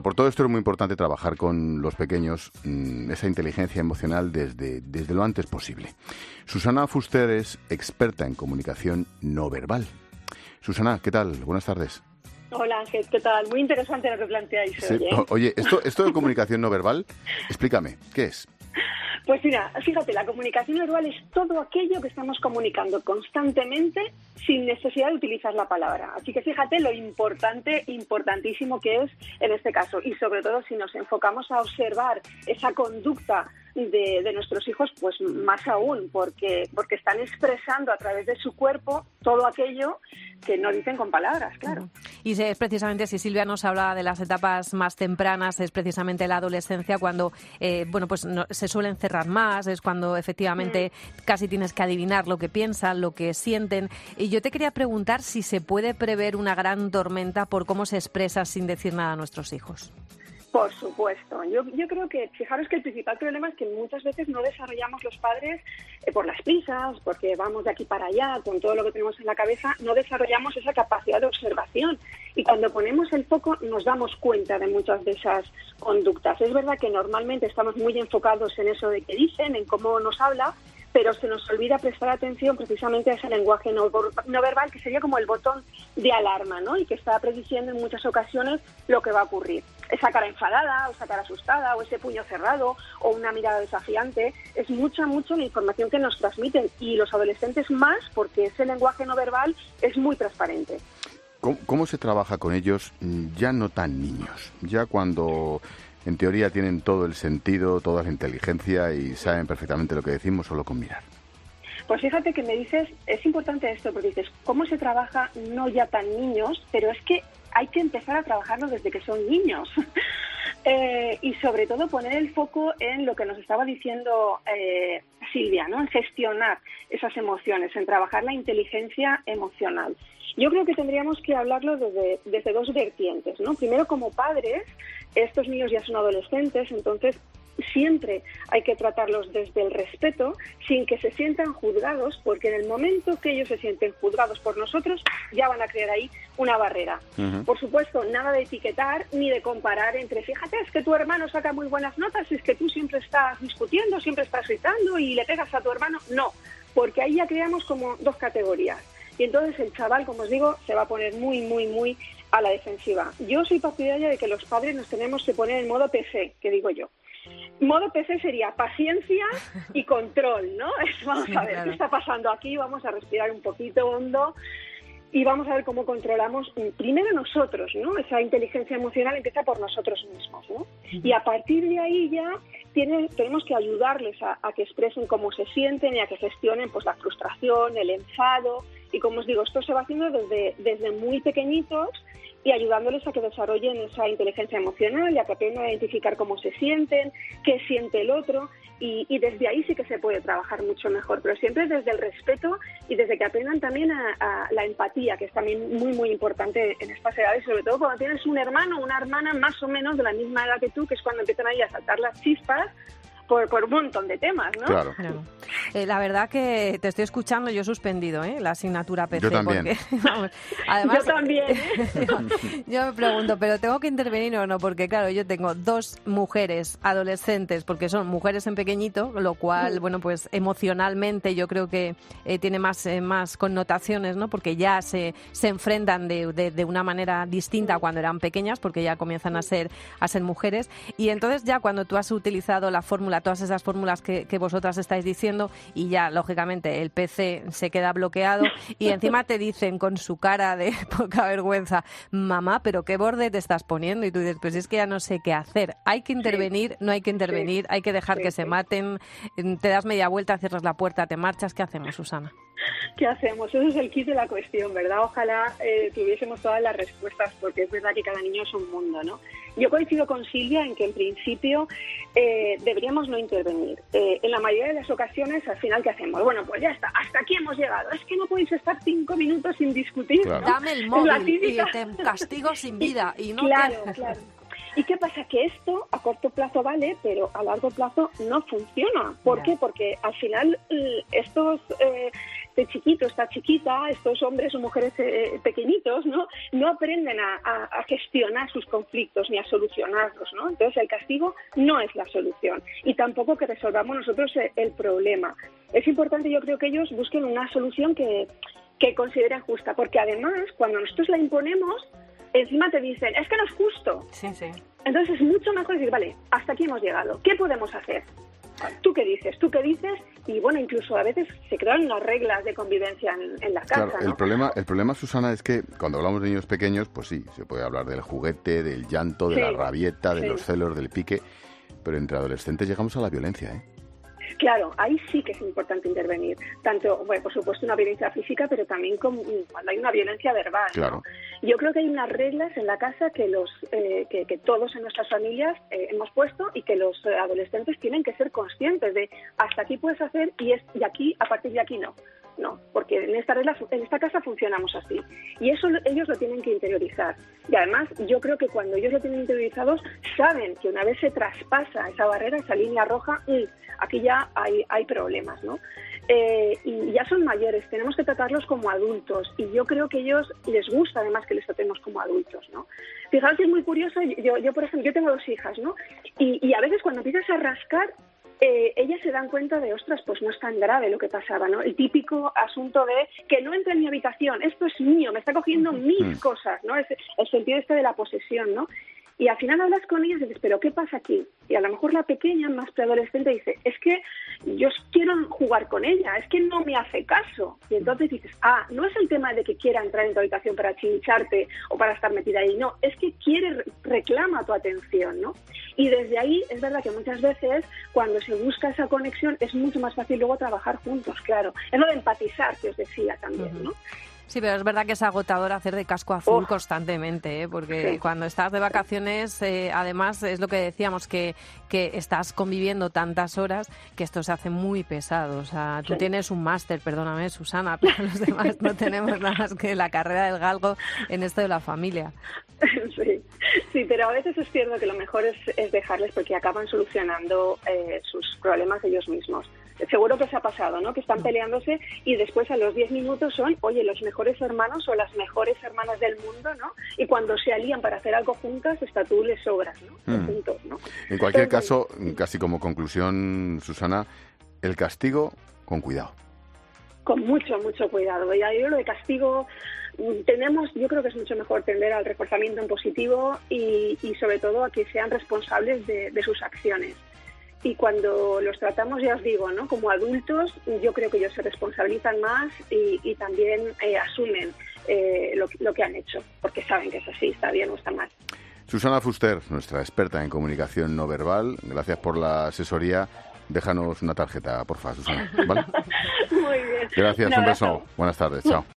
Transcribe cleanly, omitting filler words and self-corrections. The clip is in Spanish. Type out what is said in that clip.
Por todo esto es muy importante trabajar con los pequeños esa inteligencia emocional desde lo antes posible. Susana Fuster es experta en comunicación no verbal. Susana, ¿qué tal? Buenas tardes. Hola Ángel, ¿qué tal? Muy interesante lo que planteáis hoy, ¿eh? Oye, esto de comunicación no verbal, explícame, ¿qué es? Pues mira, fíjate, la comunicación no verbal es todo aquello que estamos comunicando constantemente sin necesidad de utilizar la palabra. Así que fíjate lo importantísimo que es en este caso. Y sobre todo si nos enfocamos a observar esa conducta de nuestros hijos, pues más aún, porque están expresando a través de su cuerpo todo aquello que no dicen con palabras, claro. Y es precisamente, si Silvia nos habla de las etapas más tempranas, es precisamente la adolescencia cuando se suelen cerrar más, es cuando efectivamente casi tienes que adivinar lo que piensan, lo que sienten. Y yo te quería preguntar si se puede prever una gran tormenta por cómo se expresa sin decir nada a nuestros hijos. Por supuesto. Yo creo que, fijaros que el principal problema es que muchas veces no desarrollamos los padres por las prisas, porque vamos de aquí para allá, con todo lo que tenemos en la cabeza, no desarrollamos esa capacidad de observación. Y cuando ponemos el foco nos damos cuenta de muchas de esas conductas. Es verdad que normalmente estamos muy enfocados en eso de que dicen, en cómo nos habla, pero se nos olvida prestar atención precisamente a ese lenguaje no verbal, que sería como el botón de alarma, ¿no? Y que está prediciendo en muchas ocasiones lo que va a ocurrir. Esa cara enfadada, o esa cara asustada, o ese puño cerrado, o una mirada desafiante, es mucha la información que nos transmiten, y los adolescentes más, porque ese lenguaje no verbal es muy transparente. ¿Cómo se trabaja con ellos ya no tan niños? Ya cuando en teoría tienen todo el sentido, toda la inteligencia y saben perfectamente lo que decimos solo con mirar. Pues fíjate que me dices, es importante esto, porque dices, ¿cómo se trabaja no ya tan niños? Pero es que hay que empezar a trabajarlo desde que son niños. Y sobre todo poner el foco en lo que nos estaba diciendo Silvia, ¿no? En gestionar esas emociones, en trabajar la inteligencia emocional. Yo creo que tendríamos que hablarlo desde dos vertientes, ¿no? Primero, como padres, estos niños ya son adolescentes, entonces siempre hay que tratarlos desde el respeto, sin que se sientan juzgados, porque en el momento que ellos se sienten juzgados por nosotros, ya van a crear ahí una barrera. Uh-huh. Por supuesto, nada de etiquetar ni de comparar entre, fíjate, es que tu hermano saca muy buenas notas, es que tú siempre estás discutiendo, siempre estás gritando y le pegas a tu hermano. No, porque ahí ya creamos como dos categorías. Y entonces el chaval, como os digo, se va a poner muy a la defensiva. Yo soy partidaria de que los padres nos tenemos que poner en modo PC, que digo yo. Modo PC sería paciencia y control, ¿no? Vamos a ver, claro, ¿qué está pasando aquí? Vamos a respirar un poquito hondo y vamos a ver cómo controlamos primero nosotros, ¿no? Esa inteligencia emocional empieza por nosotros mismos, ¿no? Y a partir de ahí ya tenemos que ayudarles a que expresen cómo se sienten y a que gestionen pues la frustración, el enfado. Y como os digo, esto se va haciendo desde muy pequeñitos y ayudándoles a que desarrollen esa inteligencia emocional y a que aprendan a identificar cómo se sienten, qué siente el otro, y desde ahí sí que se puede trabajar mucho mejor, pero siempre desde el respeto y desde que aprendan también a la empatía, que es también muy importante en estas edades, sobre todo cuando tienes un hermano o una hermana más o menos de la misma edad que tú, que es cuando empiezan ahí a saltar las chispas por un montón de temas, ¿no? Claro. La verdad que te estoy escuchando, yo he suspendido la asignatura PC. Yo también. Porque, vamos, además, yo también. Yo me pregunto, ¿pero tengo que intervenir o no? Porque claro, yo tengo dos mujeres adolescentes, porque son mujeres en pequeñito, lo cual, bueno, pues emocionalmente yo creo que tiene más connotaciones, ¿no? Porque ya se enfrentan de una manera distinta cuando eran pequeñas, porque ya comienzan a ser mujeres. Y entonces ya cuando tú has utilizado la fórmula, todas esas fórmulas que vosotras estáis diciendo, y ya lógicamente el PC se queda bloqueado y encima te dicen con su cara de poca vergüenza, mamá, pero qué borde te estás poniendo, y tú dices, pues es que ya no sé qué hacer, hay que intervenir, no hay que intervenir, hay que dejar que se maten, te das media vuelta, cierras la puerta, te marchas. ¿Qué hacemos, Susana? ¿Qué hacemos? Ese es el kit de la cuestión, ¿verdad? Ojalá tuviésemos todas las respuestas, porque es verdad que cada niño es un mundo, ¿no? Yo coincido con Silvia en que en principio deberíamos no intervenir. En la mayoría de las ocasiones, al final, ¿qué hacemos? Bueno, pues ya está, hasta aquí hemos llegado. Es que no podéis estar 5 minutos sin discutir, claro, ¿no? Dame el móvil y te castigo sin vida. Y no claro. ¿Y qué pasa? Que esto a corto plazo vale, pero a largo plazo no funciona. ¿Por qué? Porque al final estos este chiquito, esta chiquita, estos hombres o mujeres pequeñitos, no aprenden a gestionar sus conflictos ni a solucionarlos, ¿no? Entonces el castigo no es la solución y tampoco que resolvamos nosotros el problema. Es importante, yo creo, que ellos busquen una solución que consideren justa, porque además cuando nosotros la imponemos, encima te dicen, es que no es justo. Sí. Entonces es mucho mejor decir, vale, hasta aquí hemos llegado, ¿qué podemos hacer? ¿Tú qué dices? Y bueno, incluso a veces se crean unas reglas de convivencia en la casa. Claro, ¿no? el problema, Susana, es que cuando hablamos de niños pequeños, pues sí, se puede hablar del juguete, del llanto, de la rabieta, de los celos, del pique, pero entre adolescentes llegamos a la violencia, ¿eh? Claro, ahí sí que es importante intervenir. Tanto, bueno, por supuesto, una violencia física, pero también cuando hay una violencia verbal. Claro. ¿No? Yo creo que hay unas reglas en la casa que que todos en nuestras familias hemos puesto y que los adolescentes tienen que ser conscientes de hasta aquí puedes hacer y aquí, a partir de aquí no. No, porque en esta casa funcionamos así. Y eso ellos lo tienen que interiorizar. Y además, yo creo que cuando ellos lo tienen interiorizados, saben que una vez se traspasa esa barrera, esa línea roja, aquí ya hay problemas, ¿no? Y ya son mayores, tenemos que tratarlos como adultos. Y yo creo que a ellos les gusta, además, que les tratemos como adultos, ¿no? Fijaos que es muy curioso, yo por ejemplo, yo tengo 2 hijas, ¿no? Y a veces cuando empiezas a rascar, ellas se dan cuenta de, ostras, pues no es tan grave lo que pasaba, ¿no? El típico asunto de que no entre en mi habitación, esto es mío, me está cogiendo mis cosas, ¿no? Es el sentido de la posesión, ¿no? Y al final hablas con ellas y dices, ¿pero qué pasa aquí? Y a lo mejor la pequeña, más preadolescente, dice, es que yo quiero jugar con ella, es que no me hace caso. Y entonces dices, no es el tema de que quiera entrar en tu habitación para chincharte o para estar metida ahí, no, es que reclama tu atención, ¿no? Y desde ahí es verdad que muchas veces cuando se busca esa conexión es mucho más fácil luego trabajar juntos, claro. Es lo de empatizar que os decía también, ¿no? Sí, pero es verdad que es agotador hacer de casco azul constantemente, ¿eh? Porque cuando estás de vacaciones, además es lo que decíamos, que estás conviviendo tantas horas que esto se hace muy pesado. O sea, tú tienes un máster, perdóname, Susana, pero los demás no tenemos nada más que la carrera del galgo en esto de la familia. Sí, pero a veces es cierto que lo mejor es dejarles porque acaban solucionando sus problemas ellos mismos. Seguro que os ha pasado, ¿no? Que están peleándose y después a los 10 minutos son, oye, los mejores hermanos o las mejores hermanas del mundo, ¿no? Y cuando se alían para hacer algo juntas, hasta tú les sobras, ¿no? Juntos, ¿no? En cualquier caso, casi como conclusión, Susana, el castigo con cuidado. Con mucho cuidado. Ya yo lo de castigo yo creo que es mucho mejor tender al reforzamiento en positivo y sobre todo a que sean responsables de sus acciones. Y cuando los tratamos, ya os digo, ¿no? Como adultos, yo creo que ellos se responsabilizan más y también asumen lo que han hecho, porque saben que es así, está bien o está mal. Susana Fuster, nuestra experta en comunicación no verbal, gracias por la asesoría. Déjanos una tarjeta, porfa, Susana, ¿vale? Muy bien. Gracias, un beso. Buenas tardes, chao.